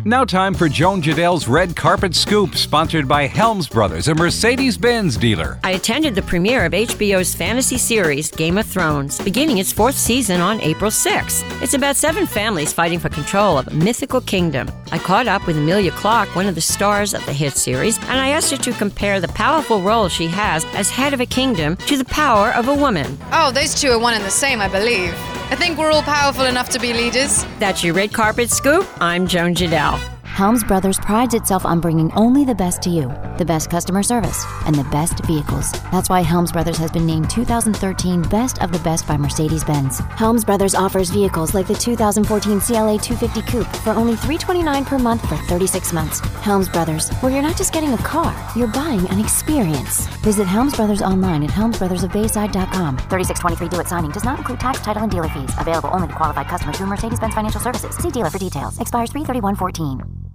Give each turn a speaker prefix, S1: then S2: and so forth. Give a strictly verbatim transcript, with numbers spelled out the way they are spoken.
S1: Now time for Joan Jadell's Red Carpet Scoop, sponsored by Helms Brothers, a Mercedes-Benz dealer.
S2: I attended the premiere of H B O's fantasy series, Game of Thrones, beginning its fourth season on April sixth. It's about seven families fighting for control of a mythical kingdom. I caught up with Emilia Clarke, one of the stars of the hit series, and I asked her to compare the powerful role she has as head of a kingdom to the power of a woman.
S3: Oh, those two are one and the same, I believe. I think we're all powerful enough to be leaders.
S2: That's your Red Carpet Scoop. I'm Joan Jadell.
S4: Helms Brothers prides itself on bringing only the best to you, the best customer service, and the best vehicles. That's why Helms Brothers has been named two thousand thirteen Best of the Best by Mercedes-Benz. Helms Brothers offers vehicles like the two thousand fourteen C L A two fifty Coupe for only three hundred twenty-nine dollars per month for thirty-six months. Helms Brothers, where you're not just getting a car, you're buying an experience. Visit Helms Brothers online at helms brothers of bayside dot com. thirty-six twenty-three due at signing does not include tax, title, and dealer fees. Available only to qualified customers through Mercedes-Benz Financial Services. See dealer for details. Expires three thirty-one fourteen.